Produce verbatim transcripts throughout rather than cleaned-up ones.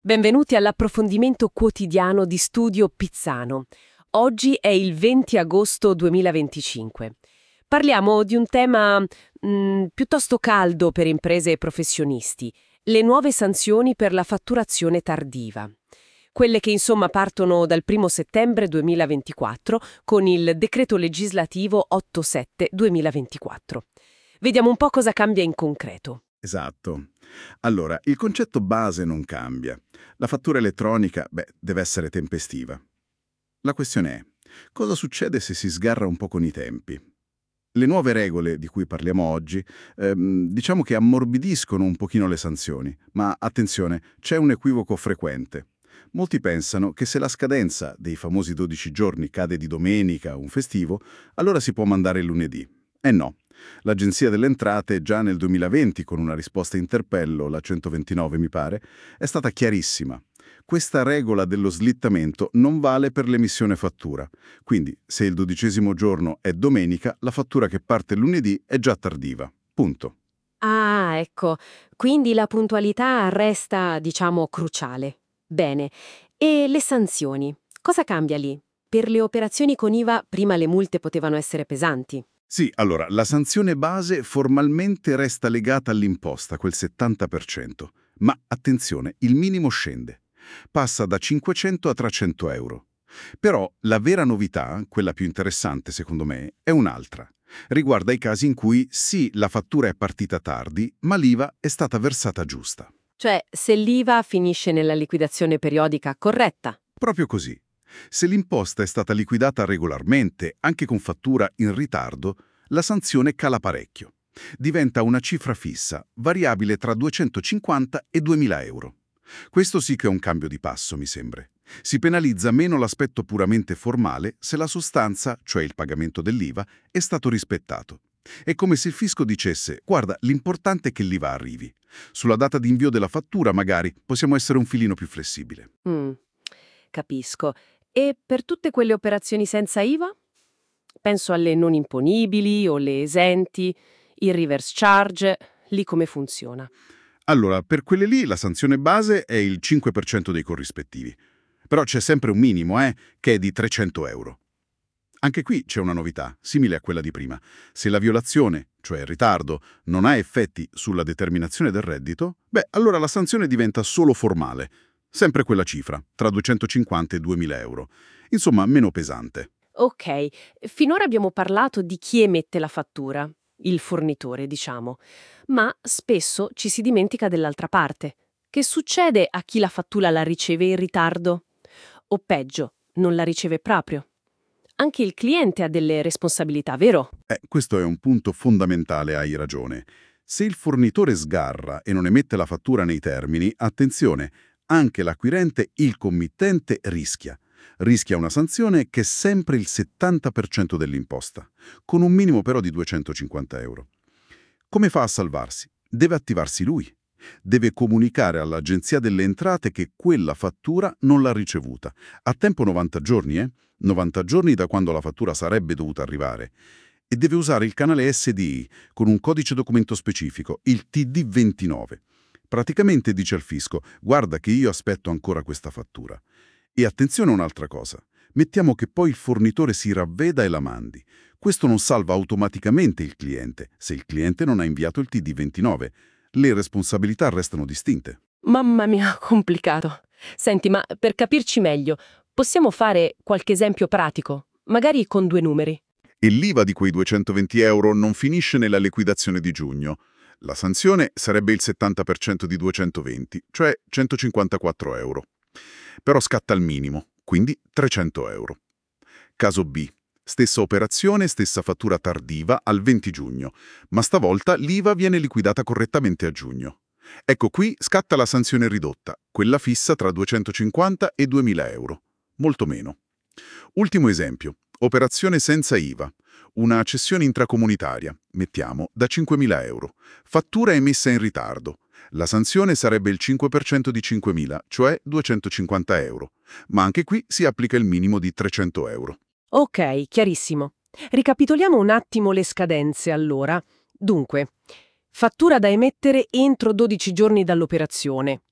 Benvenuti all'approfondimento quotidiano di Studio Pizzano. Oggi è il venti agosto duemilaventicinque. Parliamo di un tema mh, piuttosto caldo per imprese e professionisti, le nuove sanzioni per la fatturazione tardiva. Quelle che insomma partono dal primo settembre duemilaventiquattro con il decreto legislativo otto sette duemilaventiquattro. Vediamo un po' cosa cambia in concreto. Esatto. Allora, il concetto base non cambia. La fattura elettronica, beh, deve essere tempestiva. La questione è, cosa succede se si sgarra un po' con i tempi? Le nuove regole di cui parliamo oggi, ehm, diciamo che ammorbidiscono un pochino le sanzioni, ma attenzione, c'è un equivoco frequente. Molti pensano che se la scadenza dei famosi dodici giorni cade di domenica o un festivo, allora si può mandare il lunedì. E no. L'Agenzia delle Entrate, già nel duemilaventi, con una risposta interpello, la centoventinove mi pare, è stata chiarissima. Questa regola dello slittamento non vale per l'emissione fattura. Quindi, se il dodicesimo giorno è domenica, la fattura che parte lunedì è già tardiva. Punto. Ah, ecco, quindi la puntualità resta, diciamo, cruciale. Bene. E le sanzioni? Cosa cambia lì? Per le operazioni con I V A prima le multe potevano essere pesanti. Sì, allora, la sanzione base formalmente resta legata all'imposta, quel settanta per cento. Ma attenzione, il minimo scende. Passa da cinquecento a trecento euro. Però la vera novità, quella più interessante secondo me, è un'altra. Riguarda i casi in cui sì, la fattura è partita tardi, ma l'I V A è stata versata giusta. Cioè, se l'I V A finisce nella liquidazione periodica corretta. Proprio così. Se l'imposta è stata liquidata regolarmente, anche con fattura in ritardo, la sanzione cala parecchio. Diventa una cifra fissa, variabile tra duecentocinquanta e duemila euro. Questo sì che è un cambio di passo, mi sembra. Si penalizza meno l'aspetto puramente formale se la sostanza, cioè il pagamento dell'I V A, è stato rispettato. È come se il fisco dicesse, guarda, l'importante è che l'I V A arrivi. Sulla data di invio della fattura, magari, possiamo essere un filino più flessibile. Mm, capisco. E per tutte quelle operazioni senza I V A? Penso alle non imponibili o le esenti, il reverse charge, lì come funziona? Allora, per quelle lì la sanzione base è il cinque per cento dei corrispettivi. Però c'è sempre un minimo, eh, che è di trecento euro. Anche qui c'è una novità, simile a quella di prima. Se la violazione, cioè il ritardo, non ha effetti sulla determinazione del reddito, beh, allora la sanzione diventa solo formale. Sempre quella cifra, tra duecentocinquanta e duemila euro. Insomma, meno pesante. Ok, finora abbiamo parlato di chi emette la fattura, il fornitore, diciamo, ma spesso ci si dimentica dell'altra parte. Che succede a chi la fattura la riceve in ritardo? O peggio, non la riceve proprio? Anche il cliente ha delle responsabilità, vero? Eh, questo è un punto fondamentale, hai ragione. Se il fornitore sgarra e non emette la fattura nei termini, attenzione, anche l'acquirente, il committente, rischia. Rischia una sanzione che è sempre il settanta per cento dell'imposta, con un minimo però di duecentocinquanta euro. Come fa a salvarsi? Deve attivarsi lui. Deve comunicare all'Agenzia delle Entrate che quella fattura non l'ha ricevuta. A tempo novanta giorni, eh? novanta giorni da quando la fattura sarebbe dovuta arrivare. E deve usare il canale S D I con un codice documento specifico, il T D ventinove. Praticamente dice al fisco, guarda che io aspetto ancora questa fattura. E attenzione a un'altra cosa, mettiamo che poi il fornitore si ravveda e la mandi. Questo non salva automaticamente il cliente, se il cliente non ha inviato il T D ventinove. Le responsabilità restano distinte. Mamma mia, complicato. Senti, ma per capirci meglio, possiamo fare qualche esempio pratico, magari con due numeri? E l'I V A di quei duecentoventi euro non finisce nella liquidazione di giugno. La sanzione sarebbe il settanta per cento di duecentoventi, cioè centocinquantaquattro euro. Però scatta al minimo, quindi trecento euro. Caso B. Stessa operazione, stessa fattura tardiva al venti giugno, ma stavolta l'I V A viene liquidata correttamente a giugno. Ecco qui scatta la sanzione ridotta, quella fissa tra duecentocinquanta e duemila euro. Molto meno. Ultimo esempio. Operazione senza I V A. Una cessione intracomunitaria, mettiamo, da cinquemila euro. Fattura emessa in ritardo. La sanzione sarebbe il cinque per cento di cinquemila, cioè duecentocinquanta euro. Ma anche qui si applica il minimo di trecento euro. Ok, chiarissimo. Ricapitoliamo un attimo le scadenze, allora. Dunque, fattura da emettere entro dodici giorni dall'operazione.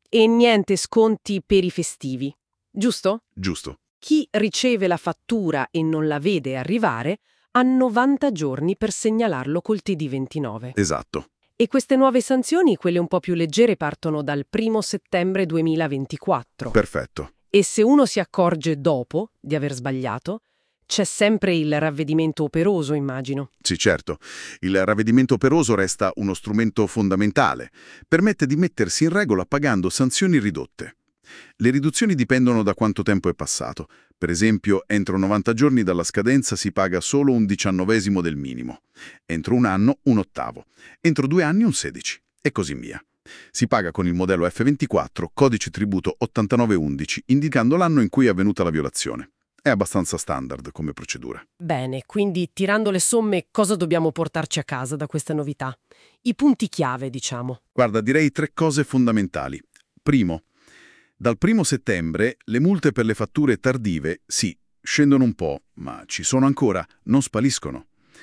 E niente sconti per i festivi, giusto? Giusto. Chi riceve la fattura e non la vede arrivare ha novanta giorni per segnalarlo col T D ventinove. Esatto. E queste nuove sanzioni, quelle un po' più leggere, partono dal primo settembre duemilaventiquattro. Perfetto. E se uno si accorge dopo di aver sbagliato, c'è sempre il ravvedimento operoso, immagino. Sì, certo. Il ravvedimento operoso resta uno strumento fondamentale. Permette di mettersi in regola pagando sanzioni ridotte. Le riduzioni dipendono da quanto tempo è passato. Per esempio, entro novanta giorni dalla scadenza si paga solo un diciannovesimo del minimo. Entro un anno, un ottavo. Entro due anni, un sedici. E così via. Si paga con il modello F ventiquattro, codice tributo ottantanove undici, indicando l'anno in cui è avvenuta la violazione. È abbastanza standard come procedura. Bene, quindi tirando le somme, cosa dobbiamo portarci a casa da questa novità? I punti chiave, diciamo. Guarda, direi tre cose fondamentali. Primo, dal primo settembre le multe per le fatture tardive, sì, scendono un po', ma ci sono ancora, non spariscono.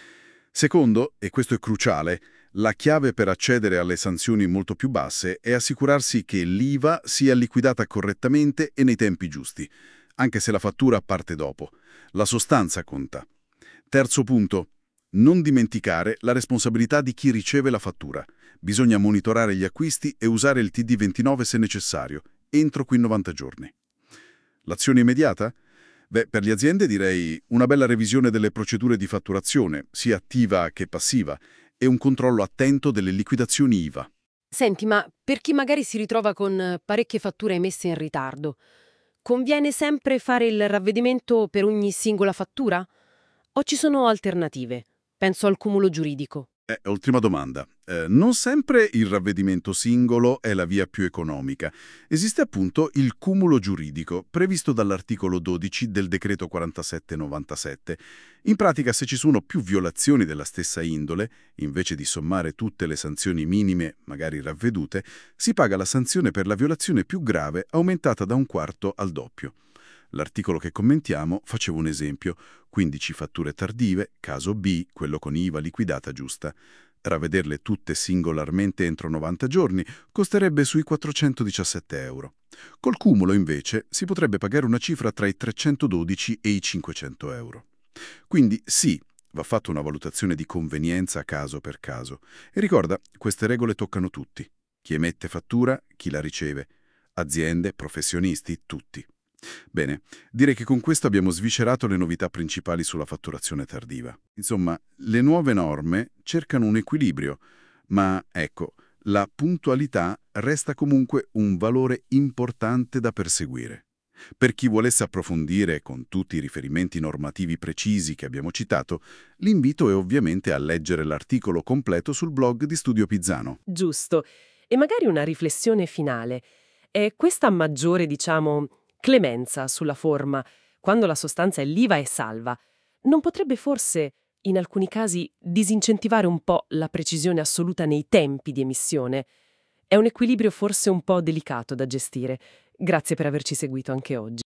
Secondo, e questo è cruciale, la chiave per accedere alle sanzioni molto più basse è assicurarsi che l'I V A sia liquidata correttamente e nei tempi giusti, anche se la fattura parte dopo. La sostanza conta. Terzo punto, non dimenticare la responsabilità di chi riceve la fattura. Bisogna monitorare gli acquisti e usare il T D ventinove se necessario, entro quei novanta giorni. L'azione immediata? Beh, per le aziende direi una bella revisione delle procedure di fatturazione, sia attiva che passiva, e un controllo attento delle liquidazioni I V A. Senti, ma per chi magari si ritrova con parecchie fatture emesse in ritardo, conviene sempre fare il ravvedimento per ogni singola fattura? O ci sono alternative? Penso al cumulo giuridico. Eh, ultima domanda. Eh, non sempre il ravvedimento singolo è la via più economica. Esiste appunto il cumulo giuridico, previsto dall'articolo dodici del decreto quarantasette novantasette. In pratica, se ci sono più violazioni della stessa indole, invece di sommare tutte le sanzioni minime, magari ravvedute, si paga la sanzione per la violazione più grave aumentata da un quarto al doppio. L'articolo che commentiamo faceva un esempio, quindici fatture tardive, caso B, quello con I V A liquidata giusta. Ravvederle tutte singolarmente entro novanta giorni costerebbe sui quattrocentodiciassette euro. Col cumulo, invece, si potrebbe pagare una cifra tra i trecentododici e i cinquecento euro. Quindi sì, va fatta una valutazione di convenienza caso per caso. E ricorda, queste regole toccano tutti. Chi emette fattura, chi la riceve. Aziende, professionisti, tutti. Bene, direi che con questo abbiamo sviscerato le novità principali sulla fatturazione tardiva. Insomma, le nuove norme cercano un equilibrio, ma ecco, la puntualità resta comunque un valore importante da perseguire. Per chi volesse approfondire con tutti i riferimenti normativi precisi che abbiamo citato, l'invito è ovviamente a leggere l'articolo completo sul blog di Studio Pizzano. Giusto. E magari una riflessione finale. È questa maggiore, diciamo, clemenza sulla forma, quando la sostanza è liva e salva, non potrebbe forse, in alcuni casi, disincentivare un po' la precisione assoluta nei tempi di emissione? È un equilibrio forse un po' delicato da gestire. Grazie per averci seguito anche oggi.